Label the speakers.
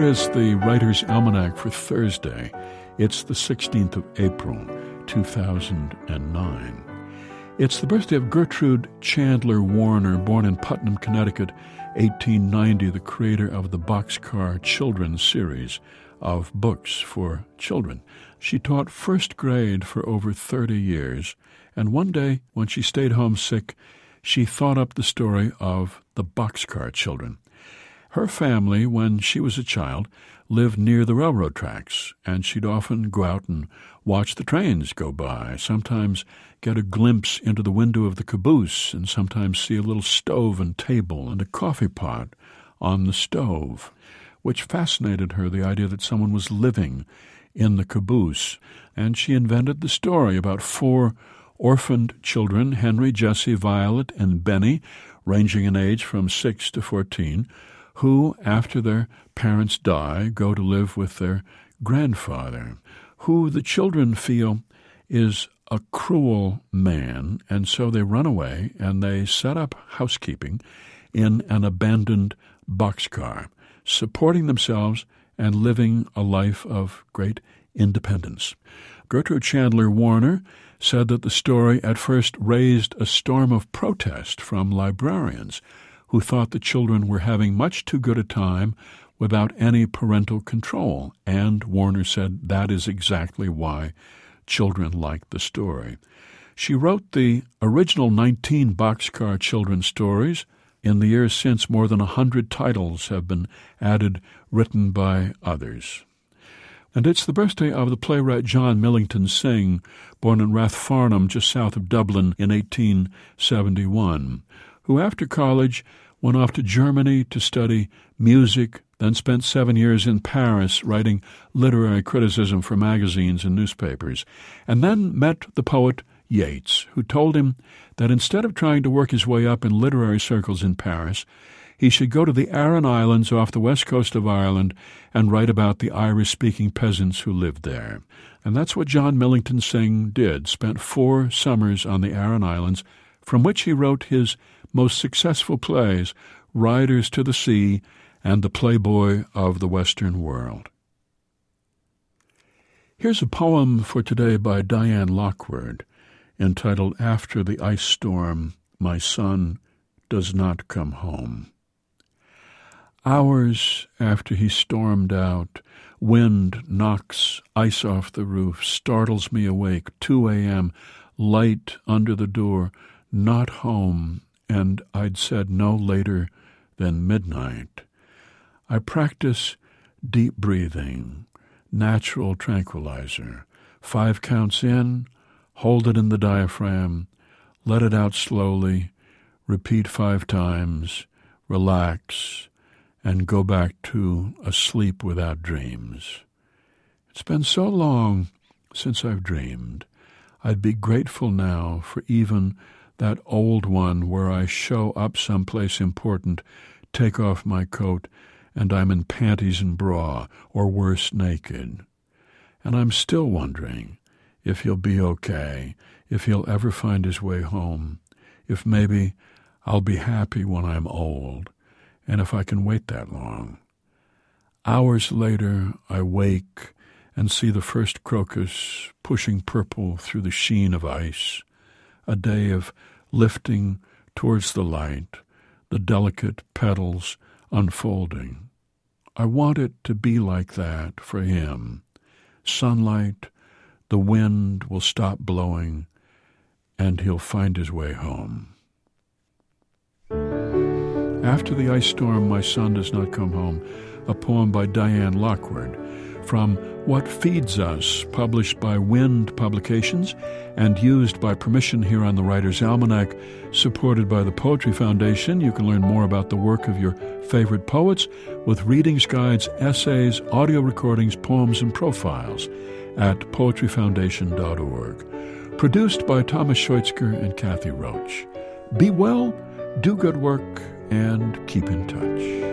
Speaker 1: is the Writer's Almanac for Thursday. It's the 16th of April, 2009. It's the birthday of Gertrude Chandler Warner, born in Putnam, Connecticut, 1890, the creator of the Boxcar Children's series of books for children. She taught first grade for over 30 years, and one day, when she stayed home sick, she thought up the story of the Boxcar Children. Her family, when she was a child, lived near the railroad tracks, and she'd often go out and watch the trains go by, sometimes get a glimpse into the window of the caboose, and sometimes see a little stove and table and a coffee pot on the stove, which fascinated her, the idea that someone was living in the caboose. And she invented the story about 4 orphaned children, Henry, Jessie, Violet, and Benny, ranging in age from 6 to 14, who, after their parents die, go to live with their grandfather, who the children feel is a cruel man, and so they run away and they set up housekeeping in an abandoned boxcar, supporting themselves and living a life of great independence. Gertrude Chandler Warner said that the story at first raised a storm of protest from librarians who thought the children were having much too good a time without any parental control, and Warner said that is exactly why children liked the story. She wrote the original 19 Boxcar Children stories. In the years since, more than 100 titles have been added, written by others. And it's the birthday of the playwright John Millington Synge, born in Rathfarnham, just south of Dublin, in 1871, who after college went off to Germany to study music, then spent 7 years in Paris writing literary criticism for magazines and newspapers, and then met the poet Yeats, who told him that instead of trying to work his way up in literary circles in Paris, he should go to the Aran Islands off the west coast of Ireland and write about the Irish-speaking peasants who lived there. And that's what John Millington Synge did, spent 4 summers on the Aran Islands, from which he wrote his most successful plays, Riders to the Sea and The Playboy of the Western World. Here's a poem for today by Diane Lockwood, entitled After the Ice Storm, My Son Does Not Come Home. Hours after he stormed out, wind knocks ice off the roof, startles me awake, 2 a.m., light under the door, not home, and I'd said no later than midnight. I practice deep breathing, natural tranquilizer, 5 counts in, hold it in the diaphragm, let it out slowly, repeat 5 times, relax, and go back to a sleep without dreams. It's been so long since I've dreamed. I'd be grateful now for even that old one where I show up someplace important, take off my coat, and I'm in panties and bra, or worse, naked. And I'm still wondering if he'll be okay, if he'll ever find his way home, if maybe I'll be happy when I'm old, and if I can wait that long. Hours later, I wake and see the first crocus pushing purple through the sheen of ice, a day of lifting towards the light, the delicate petals unfolding. I want it to be like that for him. Sunlight, the wind will stop blowing, and he'll find his way home. After the Ice Storm, My Son Does Not Come Home, a poem by Diane Lockwood, from What Feeds Us, published by Wind Publications and used by permission here on the Writer's Almanac, supported by the Poetry Foundation. You can learn more about the work of your favorite poets with readings, guides, essays, audio recordings, poems, and profiles at poetryfoundation.org. Produced by Thomas Scheutzker and Kathy Roach. Be well, do good work, and keep in touch.